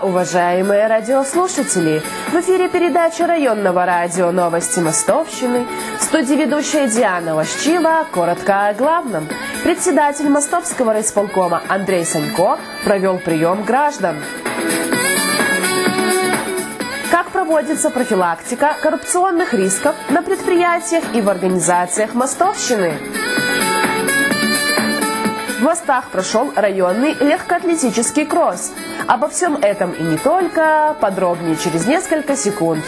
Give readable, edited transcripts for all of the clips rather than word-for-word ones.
уважаемые радиослушатели! В эфире передача районного радио «Новости Мостовщины». В студии ведущая Диана Лощива. Коротко о главном. Председатель Мостовского райисполкома Андрей Санько провел прием граждан. Как проводится профилактика коррупционных рисков на предприятиях и в организациях Мостовщины? В Мостах прошел районный легкоатлетический кросс. Обо всем этом и не только, подробнее через несколько секунд.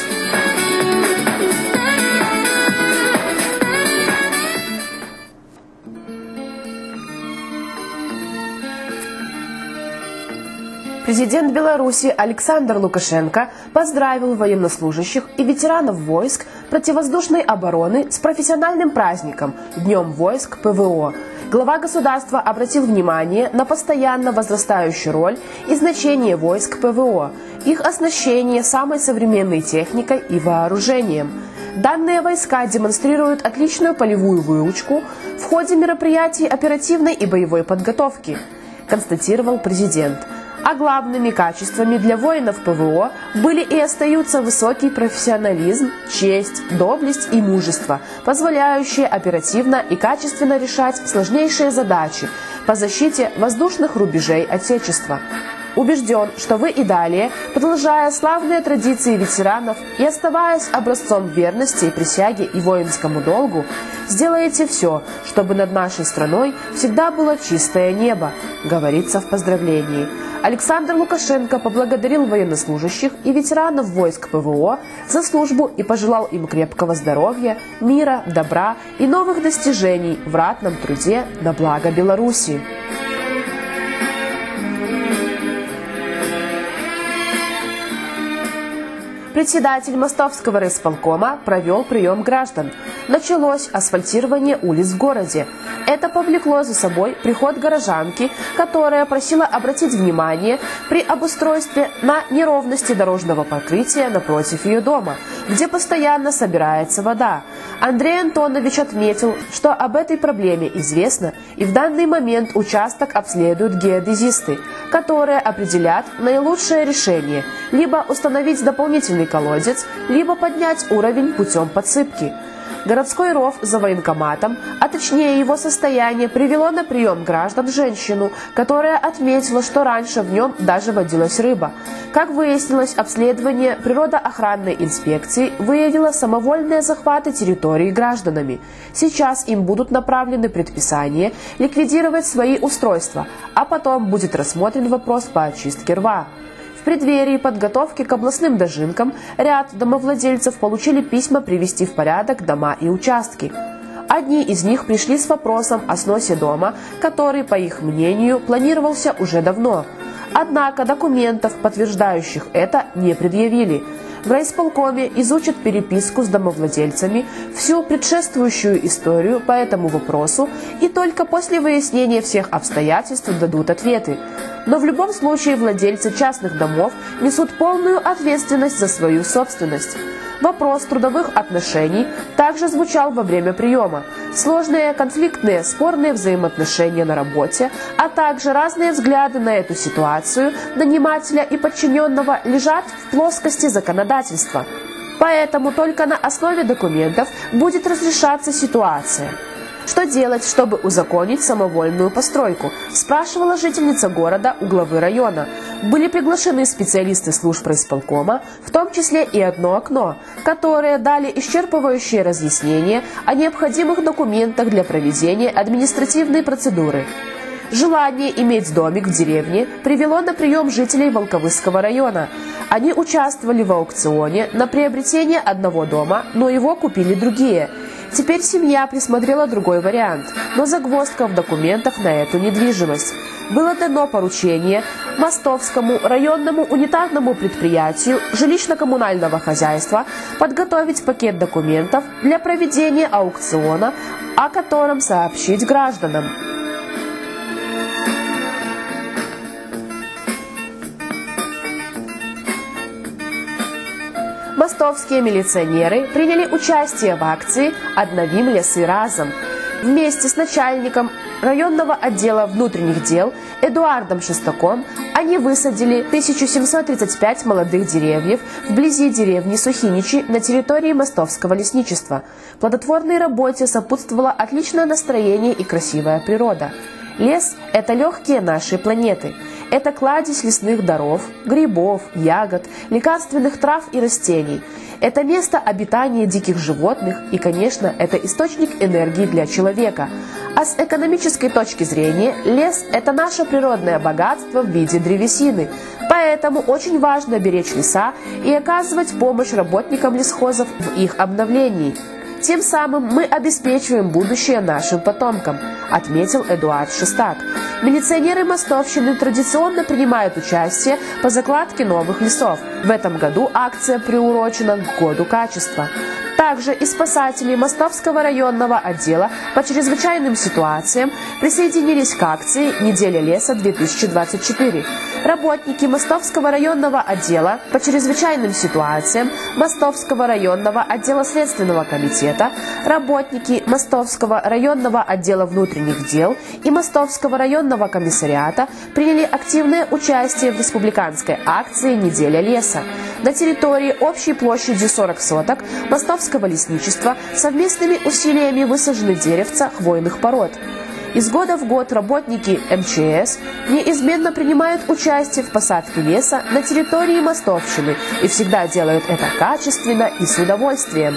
Президент Беларуси Александр Лукашенко поздравил военнослужащих и ветеранов войск противовоздушной обороны с профессиональным праздником – Днем войск ПВО. Глава государства обратил внимание на постоянно возрастающую роль и значение войск ПВО, их оснащение самой современной техникой и вооружением. Данные войска демонстрируют отличную полевую выучку в ходе мероприятий оперативной и боевой подготовки, констатировал президент. А главными качествами для воинов ПВО были и остаются высокий профессионализм, честь, доблесть и мужество, позволяющие оперативно и качественно решать сложнейшие задачи по защите воздушных рубежей Отечества. Убежден, что вы и далее, продолжая славные традиции ветеранов и оставаясь образцом верности и присяги и воинскому долгу, сделаете все, чтобы над нашей страной всегда было чистое небо, говорится в поздравлении. Александр Лукашенко поблагодарил военнослужащих и ветеранов войск ПВО за службу и пожелал им крепкого здоровья, мира, добра и новых достижений в ратном труде на благо Беларуси. Председатель Мостовского райисполкома провел прием граждан. Началось асфальтирование улиц в городе. Это повлекло за собой приход горожанки, которая просила обратить внимание при обустройстве на неровности дорожного покрытия напротив ее дома, где постоянно собирается вода. Андрей Антонович отметил, что об этой проблеме известно, и в данный момент участок обследуют геодезисты, которые определят наилучшее решение – либо установить дополнительный колодец, либо поднять уровень путем подсыпки. Городской ров за военкоматом, а точнее его состояние, привело на прием граждан женщину, которая отметила, что раньше в нем даже водилась рыба. Как выяснилось, обследование природоохранной инспекции выявило самовольные захваты территории гражданами. Сейчас им будут направлены предписания ликвидировать свои устройства, а потом будет рассмотрен вопрос по очистке рва. В преддверии подготовки к областным дожинкам ряд домовладельцев получили письма привести в порядок дома и участки. Одни из них пришли с вопросом о сносе дома, который, по их мнению, планировался уже давно. Однако документов, подтверждающих это, не предъявили. В райисполкоме изучат переписку с домовладельцами, всю предшествующую историю по этому вопросу и только после выяснения всех обстоятельств дадут ответы. Но в любом случае владельцы частных домов несут полную ответственность за свою собственность. Вопрос трудовых отношений также звучал во время приема. Сложные, конфликтные, спорные взаимоотношения на работе, а также разные взгляды на эту ситуацию нанимателя и подчиненного лежат в плоскости законодательства. Поэтому только на основе документов будет разрешаться ситуация. Что делать, чтобы узаконить самовольную постройку? Спрашивала жительница города у главы района. Были приглашены специалисты служб райисполкома, в том числе и «Одно окно», которые дали исчерпывающие разъяснения о необходимых документах для проведения административной процедуры. Желание иметь домик в деревне привело на прием жителей Волковысского района. Они участвовали в аукционе на приобретение одного дома, но его купили другие. Теперь семья присмотрела другой вариант, но загвоздка в документах на эту недвижимость. Было дано поручение Мостовскому районному унитарному предприятию жилищно-коммунального хозяйства подготовить пакет документов для проведения аукциона, о котором сообщить гражданам. Мостовские милиционеры приняли участие в акции «Обновим лесы разом». Вместе с начальником районного отдела внутренних дел Эдуардом Шестаком они высадили 1735 молодых деревьев вблизи деревни Сухиничи на территории Мостовского лесничества. Плодотворной работе сопутствовало отличное настроение и красивая природа. Лес – это легкие нашей планеты. Это кладезь лесных даров, грибов, ягод, лекарственных трав и растений. Это место обитания диких животных и, конечно, это источник энергии для человека. А с экономической точки зрения лес – это наше природное богатство в виде древесины. Поэтому очень важно беречь леса и оказывать помощь работникам лесхозов в их обновлении. Тем самым мы обеспечиваем будущее нашим потомкам, отметил Эдуард Шестак. Милиционеры Мостовщины традиционно принимают участие по закладке новых лесов. В этом году акция приурочена к Году качества. Также и спасатели Мостовского районного отдела по чрезвычайным ситуациям присоединились к акции «Неделя леса-2024». Работники Мостовского районного отдела по чрезвычайным ситуациям, Мостовского районного отдела Следственного комитета, работники Мостовского районного отдела внутренних дел и Мостовского районного комиссариата приняли активное участие в республиканской акции «Неделя леса». На территории общей площадью 40 соток Мостовского лесничества совместными усилиями высажены деревца хвойных пород. Из года в год работники МЧС неизменно принимают участие в посадке леса на территории Мостовщины и всегда делают это качественно и с удовольствием.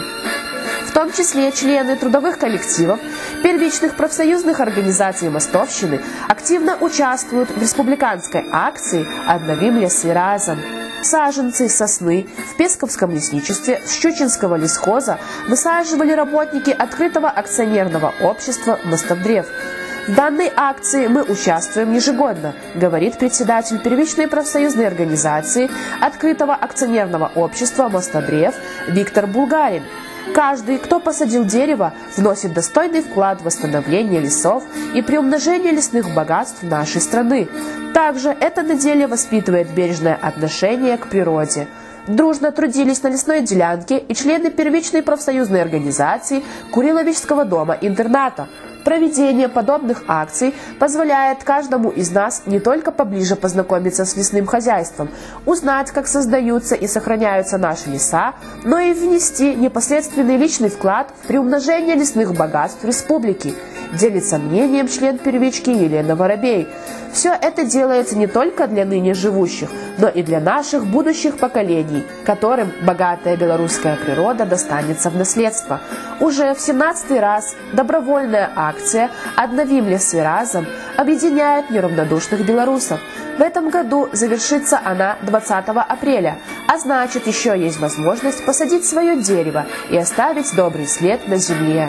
В том числе члены трудовых коллективов, первичных профсоюзных организаций Мостовщины активно участвуют в республиканской акции «Обновим лесы разом». Саженцы сосны в Песковском лесничестве Щучинского лесхоза высаживали работники открытого акционерного общества «Мостовдрев». В данной акции мы участвуем ежегодно, говорит председатель первичной профсоюзной организации открытого акционерного общества «Мостовдрев» Виктор Булгарин. Каждый, кто посадил дерево, вносит достойный вклад в восстановление лесов и приумножение лесных богатств нашей страны. Также эта неделя воспитывает бережное отношение к природе. Дружно трудились на лесной делянке и члены первичной профсоюзной организации Куриловичского дома-интерната. Проведение подобных акций позволяет каждому из нас не только поближе познакомиться с лесным хозяйством, узнать, как создаются и сохраняются наши леса, но и внести непосредственный личный вклад в приумножение лесных богатств республики, делится мнением член первички Елена Воробей. Все это делается не только для ныне живущих, но и для наших будущих поколений, которым богатая белорусская природа достанется в наследство. Уже в 17-й раз добровольная акция «Обновим лесы разом» объединяет неравнодушных белорусов. В этом году завершится она 20 апреля, а значит, еще есть возможность посадить свое дерево и оставить добрый след на земле.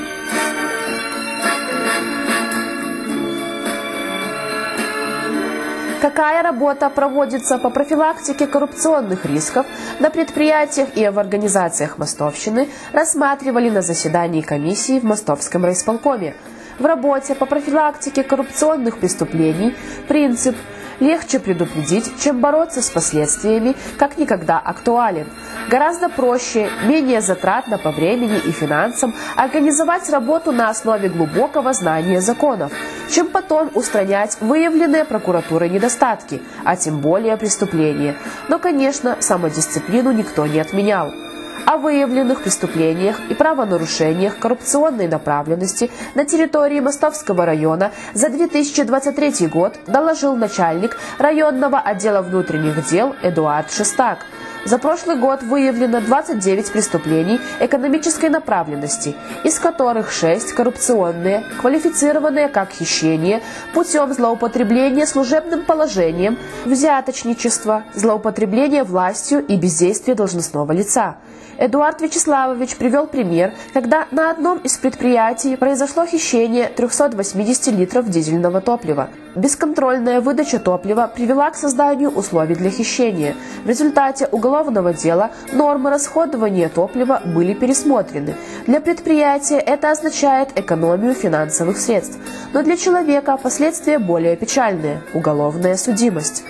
Какая работа проводится по профилактике коррупционных рисков на предприятиях и в организациях Мостовщины, рассматривали на заседании комиссии в Мостовском райисполкоме. В работе по профилактике коррупционных преступлений принцип «легче предупредить, чем бороться с последствиями» как никогда актуален. Гораздо проще, менее затратно по времени и финансам организовать работу на основе глубокого знания законов, чем потом устранять выявленные прокуратурой недостатки, а тем более преступления. Но, конечно, самодисциплину никто не отменял. О выявленных преступлениях и правонарушениях коррупционной направленности на территории Мостовского района за 2023 год доложил начальник районного отдела внутренних дел Эдуард Шестак. За прошлый год выявлено 29 преступлений экономической направленности, из которых 6 коррупционные, квалифицированные как хищение путем злоупотребления служебным положением, взяточничество, злоупотребление властью и бездействие должностного лица. Эдуард Вячеславович привел пример, когда на одном из предприятий произошло хищение 380 литров дизельного топлива. Бесконтрольная выдача топлива привела к созданию условий для хищения. В результате уголовного дела нормы расходования топлива были пересмотрены. Для предприятия это означает экономию финансовых средств, но для человека последствия более печальные – уголовная судимость.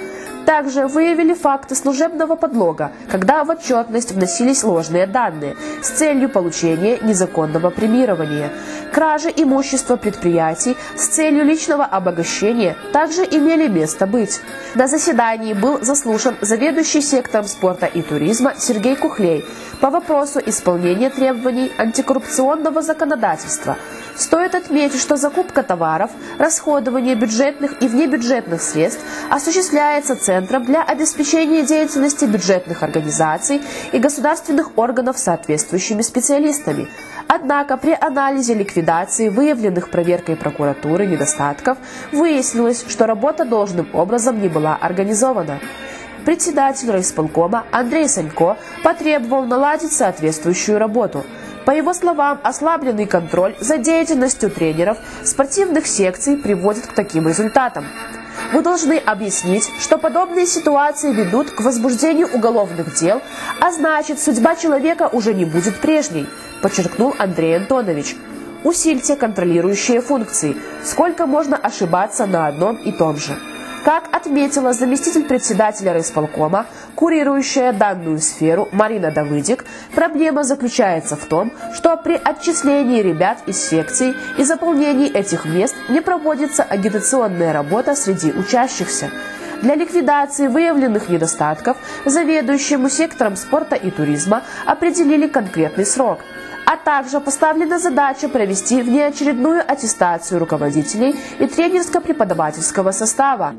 Также выявили факты служебного подлога, когда в отчетность вносились ложные данные с целью получения незаконного премирования. Кражи имущества предприятий с целью личного обогащения также имели место быть. На заседании был заслушан заведующий сектором спорта и туризма Сергей Кухлей по вопросу исполнения требований антикоррупционного законодательства. Стоит отметить, что закупка товаров, расходование бюджетных и внебюджетных средств осуществляется Центром для обеспечения деятельности бюджетных организаций и государственных органов соответствующими специалистами. Однако при анализе ликвидации выявленных проверкой прокуратуры недостатков выяснилось, что работа должным образом не была организована. Председатель райисполкома Андрей Санько потребовал наладить соответствующую работу. По его словам, ослабленный контроль за деятельностью тренеров спортивных секций приводит к таким результатам. Вы должны объяснить, что подобные ситуации ведут к возбуждению уголовных дел, а значит, судьба человека уже не будет прежней, подчеркнул Андрей Антонович. Усильте контролирующие функции. Сколько можно ошибаться на одном и том же? Как отметила заместитель председателя райисполкома, курирующая данную сферу Марина Давыдик, проблема заключается в том, что при отчислении ребят из секций и заполнении этих мест не проводится агитационная работа среди учащихся. Для ликвидации выявленных недостатков заведующему сектором спорта и туризма определили конкретный срок. А также поставлена задача провести внеочередную аттестацию руководителей и тренерско-преподавательского состава.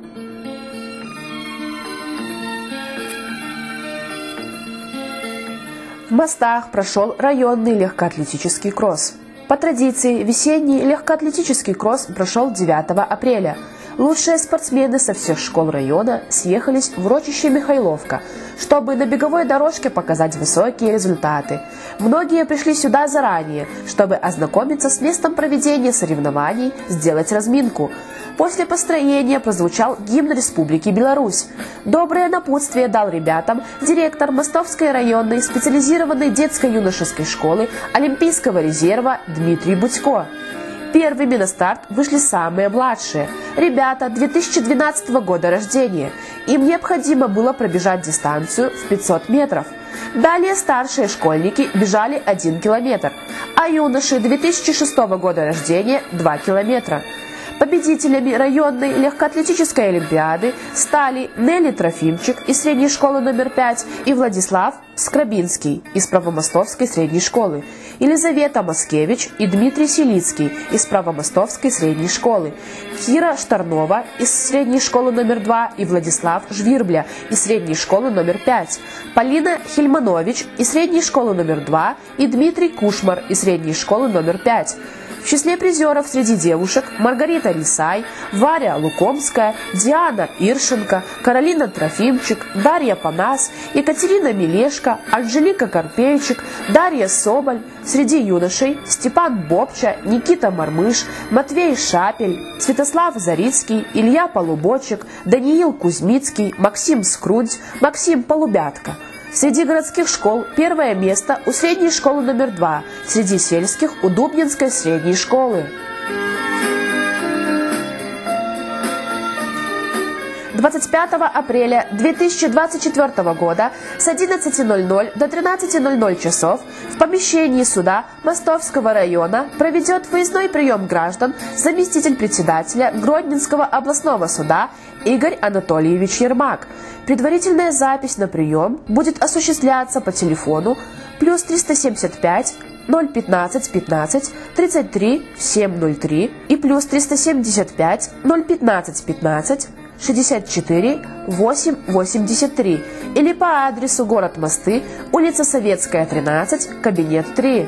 В Мостах прошел районный легкоатлетический кросс. По традиции, весенний легкоатлетический кросс прошел 9 апреля. Лучшие спортсмены со всех школ района съехались в урочище Михайловка, чтобы на беговой дорожке показать высокие результаты. Многие пришли сюда заранее, чтобы ознакомиться с местом проведения соревнований, сделать разминку. После построения прозвучал гимн Республики Беларусь. Доброе напутствие дал ребятам директор Мостовской районной специализированной детско-юношеской школы Олимпийского резерва Дмитрий Будько. Первыми на старт вышли самые младшие. Ребята 2012 года рождения. Им необходимо было пробежать дистанцию в 500 метров. Далее старшие школьники бежали 1 километр, а юноши 2006 года рождения 2 километра. Победителями районной легкоатлетической олимпиады стали Нелли Трофимчик из средней школы номер 5 и Владислав Скрабинский из Правомостовской средней школы, Елизавета Маскевич и Дмитрий Селицкий из Правомостовской средней школы, Кира Штарнова из средней школы номер 2 и Владислав Жвирбля из средней школы номер 5, Полина Хельманович из средней школы номер 2 и Дмитрий Кушмар из средней школы номер 5. В числе призеров среди девушек Маргарита Лисай, Варя Лукомская, Диана Иршенко, Каролина Трофимчик, Дарья Панас, Екатерина Мелешко, Анжелика Карпейчик, Дарья Соболь. Среди юношей Степан Бобча, Никита Мармыш, Матвей Шапель, Святослав Зарицкий, Илья Полубочек, Даниил Кузьмицкий, Максим Скрудь, Максим Полубятко. Среди городских школ первое место у средней школы номер 2, среди сельских у Дубнинской средней школы. 25 апреля 2024 года с 11:00 до 13:00 часов в помещении суда Мостовского района проведет выездной прием граждан заместитель председателя Гродненского областного суда Игорь Анатольевич Ермак. Предварительная запись на прием будет осуществляться по телефону +375 015 15 33 703 и +375 015 15 64 8 83 или по адресу город Мосты, улица Советская, 13, кабинет 3.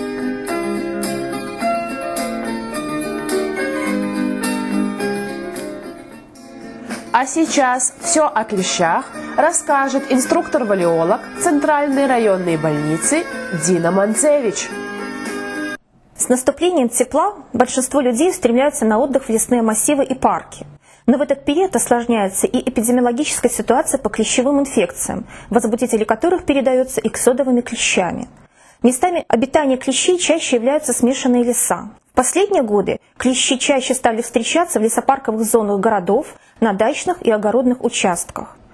А сейчас все о клещах расскажет инструктор-валиолог Центральной районной больницы Дина Манцевич. С наступлением тепла большинство людей стремляются на отдых в лесные массивы и парки. Но в этот период осложняется и эпидемиологическая ситуация по клещевым инфекциям, возбудители которых передаются иксодовыми клещами. Местами обитания клещей чаще являются смешанные леса. В последние годы клещи чаще стали встречаться в лесопарковых зонах городов, на дачных и огородных участках.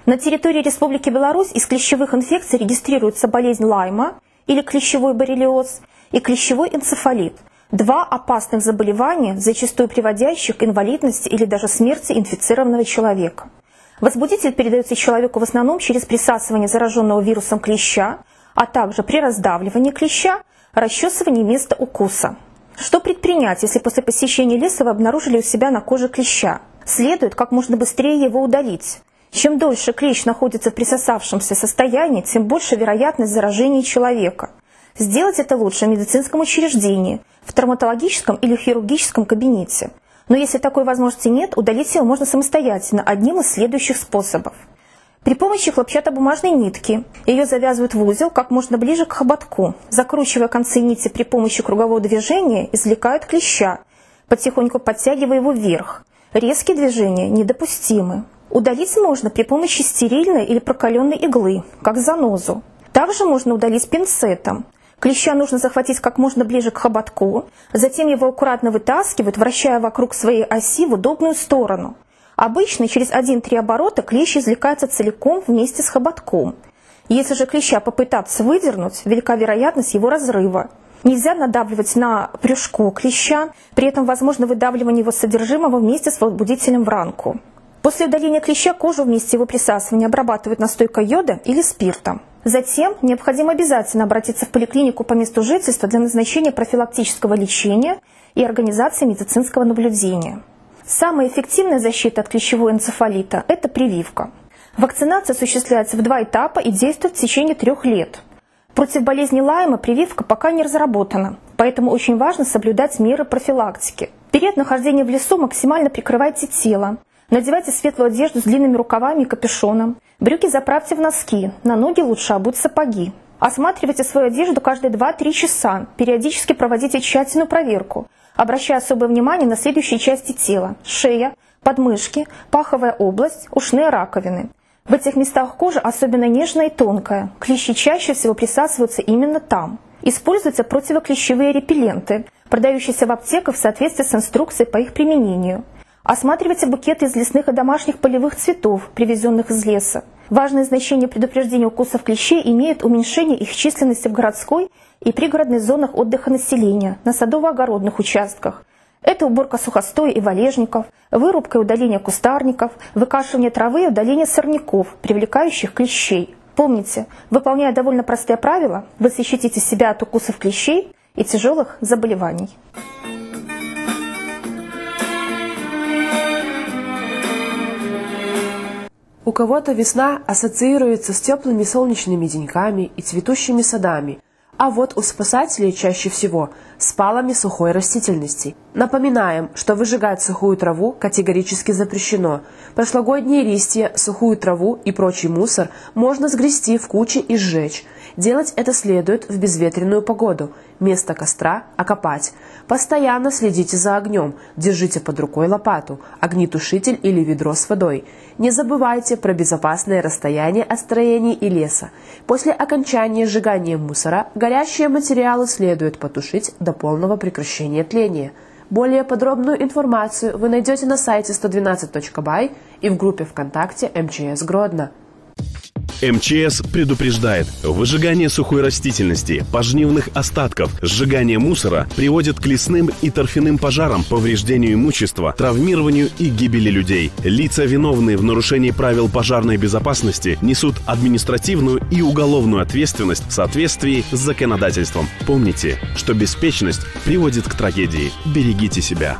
На территории Республики Беларусь из клещевых инфекций регистрируется болезнь Лайма или клещевой боррелиоз и клещевой энцефалит. Два опасных заболевания, зачастую приводящих к инвалидности или даже смерти инфицированного человека. Возбудитель передается человеку в основном через присасывание зараженного вирусом клеща, а также при раздавливании клеща, расчесывании места укуса. Что предпринять, если после посещения леса вы обнаружили у себя на коже клеща? Следует как можно быстрее его удалить. Чем дольше клещ находится в присосавшемся состоянии, тем больше вероятность заражения человека. Сделать это лучше в медицинском учреждении, в травматологическом или хирургическом кабинете. Но если такой возможности нет, удалить его можно самостоятельно одним из следующих способов. При помощи хлопчатобумажной нитки ее завязывают в узел как можно ближе к хоботку. Закручивая концы нити при помощи кругового движения, извлекают клеща, потихоньку подтягивая его вверх. Резкие движения недопустимы. Удалить можно при помощи стерильной или прокаленной иглы, как занозу. Также можно удалить пинцетом. Клеща нужно захватить как можно ближе к хоботку, затем его аккуратно вытаскивают, вращая вокруг своей оси в удобную сторону. Обычно через 1-3 оборота клещ извлекается целиком вместе с хоботком. Если же клеща попытаться выдернуть, велика вероятность его разрыва. Нельзя надавливать на брюшко клеща, при этом возможно выдавливание его содержимого вместе с возбудителем в ранку. После удаления клеща кожу вместе его присасывания обрабатывают настойкой йода или спиртом. Затем необходимо обязательно обратиться в поликлинику по месту жительства для назначения профилактического лечения и организации медицинского наблюдения. Самая эффективная защита от клещевого энцефалита – это прививка. Вакцинация осуществляется в 2 этапа и действует в течение 3 лет. Против болезни Лайма прививка пока не разработана, поэтому очень важно соблюдать меры профилактики. В период нахождения в лесу максимально прикрывайте тело. Надевайте светлую одежду с длинными рукавами и капюшоном. Брюки заправьте в носки, на ноги лучше обуть сапоги. Осматривайте свою одежду каждые 2-3 часа, периодически проводите тщательную проверку, обращая особое внимание на следующие части тела: шея, подмышки, паховая область, ушные раковины. В этих местах кожа особенно нежная и тонкая, клещи чаще всего присасываются именно там. Используются противоклещевые репелленты, продающиеся в аптеках в соответствии с инструкцией по их применению. Осматривайте букеты из лесных и домашних полевых цветов, привезенных из леса. Важное значение предупреждения укусов клещей имеет уменьшение их численности в городской и пригородных зонах отдыха населения, на садово-огородных участках. Это уборка сухостоя и валежников, вырубка и удаление кустарников, выкашивание травы и удаление сорняков, привлекающих клещей. Помните, выполняя довольно простые правила, вы защитите себя от укусов клещей и тяжелых заболеваний. У кого-то весна ассоциируется с теплыми солнечными деньками и цветущими садами, а вот у спасателей чаще всего с палами сухой растительности. Напоминаем, что выжигать сухую траву категорически запрещено. Прошлогодние листья, сухую траву и прочий мусор можно сгрести в кучи и сжечь. Делать это следует в безветренную погоду. Место костра окопать. Постоянно следите за огнем, держите под рукой лопату, огнетушитель или ведро с водой. Не забывайте про безопасное расстояние от строений и леса. После окончания сжигания мусора горящие материалы следует потушить до полного прекращения тления. Более подробную информацию вы найдете на сайте 112.by и в группе ВКонтакте МЧС Гродно. МЧС предупреждает: выжигание сухой растительности, пожнивных остатков, сжигание мусора приводит к лесным и торфяным пожарам, повреждению имущества, травмированию и гибели людей. Лица, виновные в нарушении правил пожарной безопасности, несут административную и уголовную ответственность в соответствии с законодательством. Помните, что беспечность приводит к трагедии. Берегите себя.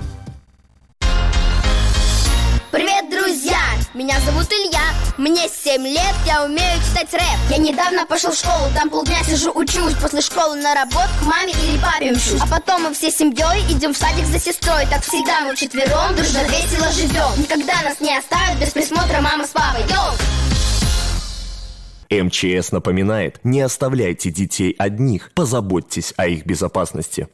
Привет, друзья! Меня зовут Илья, мне 7 лет, я умею читать рэп. Я недавно пошел в школу, там полдня сижу, учусь. После школы на работу к маме или папе мчусь. А потом мы все семьей идем в садик за сестрой. Так всегда мы вчетвером дружно весело живем. Никогда нас не оставят без присмотра мама с папой. Йоу! МЧС напоминает: не оставляйте детей одних, позаботьтесь о их безопасности.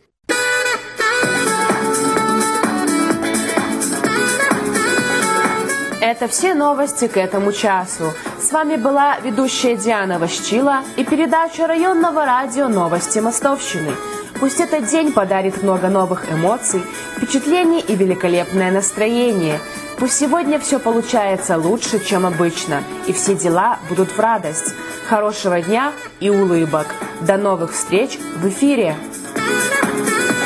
Это все новости к этому часу. С вами была ведущая Диана Ващила и передача районного радио «Новости Мостовщины». Пусть этот день подарит много новых эмоций, впечатлений и великолепное настроение. Пусть сегодня все получается лучше, чем обычно, и все дела будут в радость. Хорошего дня и улыбок. До новых встреч в эфире!